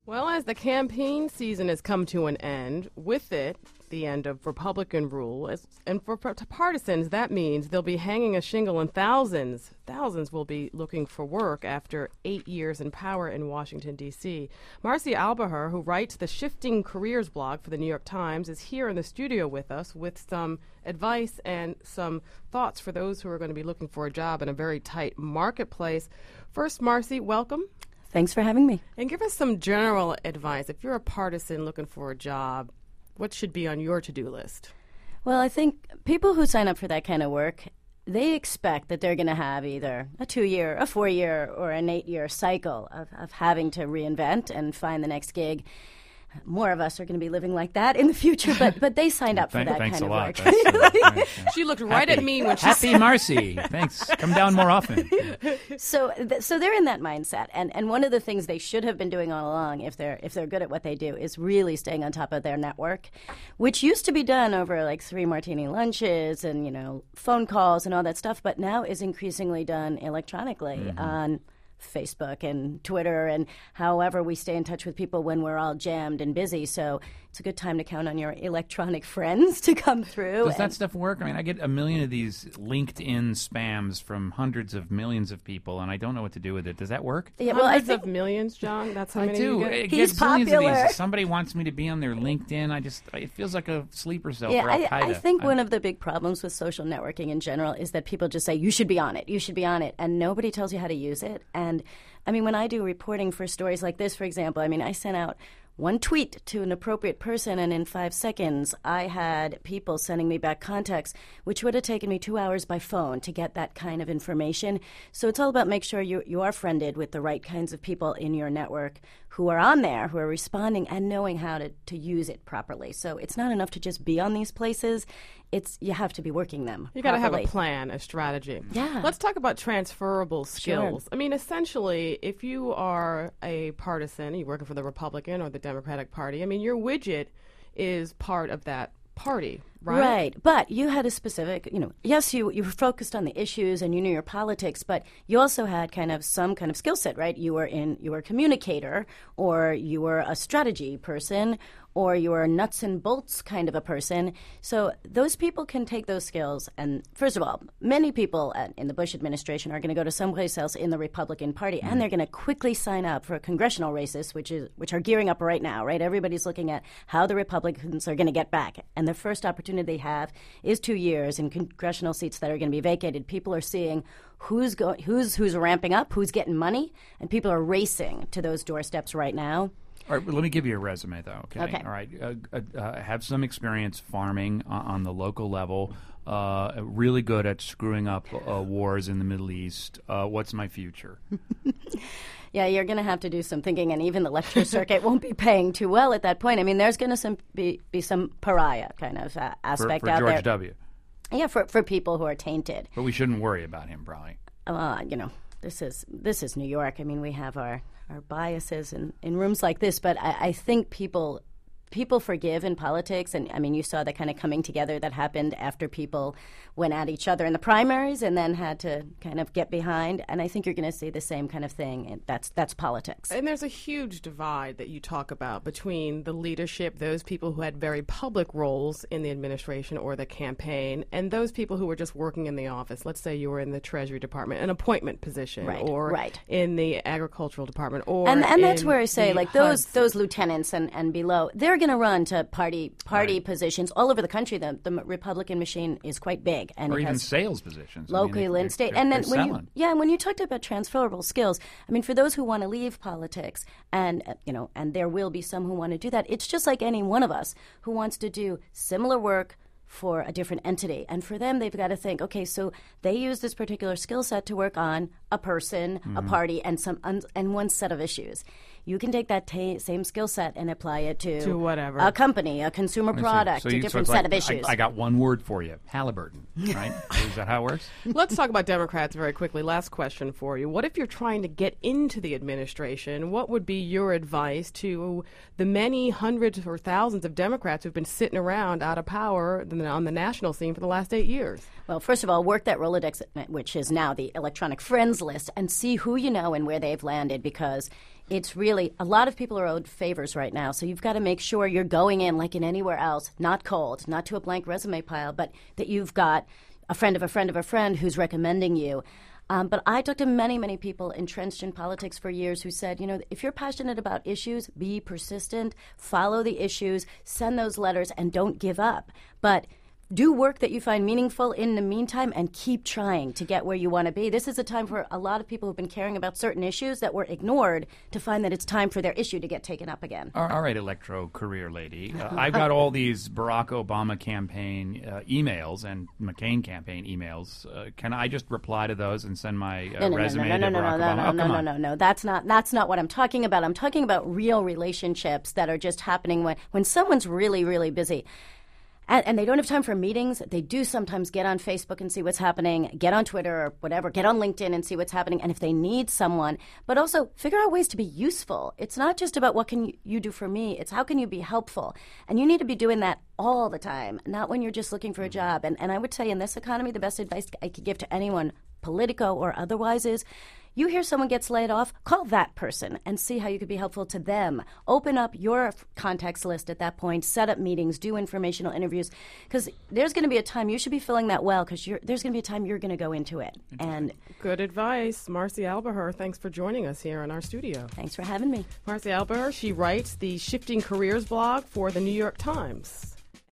Well, as the campaign season has come to an end, with it, the end of Republican rule, and for partisans, that means they'll be hanging a shingle and thousands will be looking for work after 8 years in power in Washington, D.C. Marcy Albahar, who writes the Shifting Careers blog for the New York Times, is here in the studio with us with some advice and some thoughts for those who are going to be looking for a job in a very tight marketplace. First, Marcy, welcome. Thanks for having me. And give us some general advice. If you're a partisan looking for a job, what should be on your to-do list? Well, I think people who sign up for that kind of work, they expect that they're going to have either a 2-year, a 4-year, or an 8-year cycle of having to reinvent and find the next gig. More of us are going to be living like that in the future, but they signed up for that kind of work. She looked right at me when she Happy said Marcy. Thanks. Come down more often. So they're in that mindset, and one of the things they should have been doing all along, if they're good at what they do, is really staying on top of their network, which used to be done over like 3 martini lunches and phone calls and all that stuff, but now is increasingly done electronically on Facebook and Twitter and however we stay in touch with people when we're all jammed and busy. So it's a good time to count on your electronic friends to come through. Does that stuff work? I mean, I get a million of these LinkedIn spams from hundreds of millions of people, and I don't know what to do with it. Does that work? Yeah, well, hundreds of millions, John? That's how I many do. you get? He's popular. Of these. If somebody wants me to be on their LinkedIn, it feels like a sleeper cell for Al-Qaeda. I think one of the big problems with social networking in general is that people just say, you should be on it, and nobody tells you how to use it. And I mean, when I do reporting for stories like this, for example, I sent out one tweet to an appropriate person, and in 5 seconds, I had people sending me back contacts, which would have taken me 2 hours by phone to get that kind of information. So it's all about make sure you are friended with the right kinds of people in your network who are on there, who are responding, and knowing how to use it properly. So it's not enough to just be on these places. You have to be working them. You got to have a plan, a strategy. Yeah. Let's talk about transferable skills. Sure. I mean, essentially, if you are a partisan, you're working for the Republican or the Democratic Party, I mean, your widget is part of that party, right? Right. But you had a specific, yes, you were focused on the issues and you knew your politics, but you also had some kind of skill set, right? You were a communicator, or you were a strategy person, or you were a nuts and bolts kind of a person. So those people can take those skills. And first of all, many people in the Bush administration are going to go to someplace else in the Republican Party, and they're going to quickly sign up for congressional races, which are gearing up right now, right? Everybody's looking at how the Republicans are going to get back. And the first opportunity they have is 2 years in congressional seats that are going to be vacated. People are seeing who's ramping up, who's getting money, and people are racing to those doorsteps right now. All right, let me give you a resume, though. Okay. All right. Have some experience farming on the local level. Really good at screwing up wars in the Middle East. What's my future? Yeah, you're going to have to do some thinking, and even the lecture circuit won't be paying too well at that point. I mean, there's going to be some pariah kind of aspect for out George there. W. Yeah, for people who are tainted. But we shouldn't worry about him, probably. This is New York. I mean, we have our biases in rooms like this, but I think people forgive in politics, and I mean, you saw the kind of coming together that happened after people went at each other in the primaries and then had to kind of get behind, and I think you're going to see the same kind of thing, and that's politics. And there's a huge divide that you talk about between the leadership, those people who had very public roles in the administration or the campaign, and those people who were just working in the office. Let's say you were in the Treasury Department, an appointment position, or in the Agricultural Department, or and that's where I say, like, those lieutenants and below, they're going to run to party positions all over the country. The Republican machine is quite big, and or it even has sales positions, local and state. And then when you talked about transferable skills, I mean, for those who want to leave politics, and there will be some who want to do that. It's just like any one of us who wants to do similar work for a different entity. And for them, they've got to think, okay, so they use this particular skill set to work on a person, a party, and one set of issues. You can take that same skill set and apply it to whatever. A company, a consumer product, a different set of issues. I got one word for you: Halliburton. Right? Is that how it works? Let's talk about Democrats very quickly. Last question for you: what if you're trying to get into the administration? What would be your advice to the many hundreds or thousands of Democrats who've been sitting around out of power on the national scene for the last 8 years? Well, first of all, work that Rolodex, which is now the electronic friends list, and see who you know and where they've landed, because it's really, a lot of people are owed favors right now. So you've got to make sure you're going in, like in anywhere else, not cold, not to a blank resume pile, but that you've got a friend of a friend of a friend who's recommending you. But I talked to many, many people entrenched in politics for years who said, if you're passionate about issues, be persistent, follow the issues, send those letters, and don't give up. But do work that you find meaningful in the meantime and keep trying to get where you want to be. This is a time for a lot of people who've been caring about certain issues that were ignored to find that it's time for their issue to get taken up again. All right, electro career lady. I've got all these Barack Obama campaign emails and McCain campaign emails. Can I just reply to those and send my resume to Barack Obama? No. That's not what I'm talking about. I'm talking about real relationships that are just happening when someone's really, really busy. And they don't have time for meetings. They do sometimes get on Facebook and see what's happening, get on Twitter or whatever, get on LinkedIn and see what's happening. And if they need someone, but also figure out ways to be useful. It's not just about what can you do for me. It's how can you be helpful. And you need to be doing that all the time, not when you're just looking for a job. And I would say in this economy, the best advice I could give to anyone, Politico or otherwise, is you hear someone gets laid off, call that person and see how you could be helpful to them. Open up your contacts list at that point, set up meetings, do informational interviews, because there's going to be a time you should be filling that well, because there's going to be a time you're going to go into it. And good advice. Marcy Alboher, thanks for joining us here in our studio. Thanks for having me. Marcy Alboher, she writes the Shifting Careers blog for the New York Times.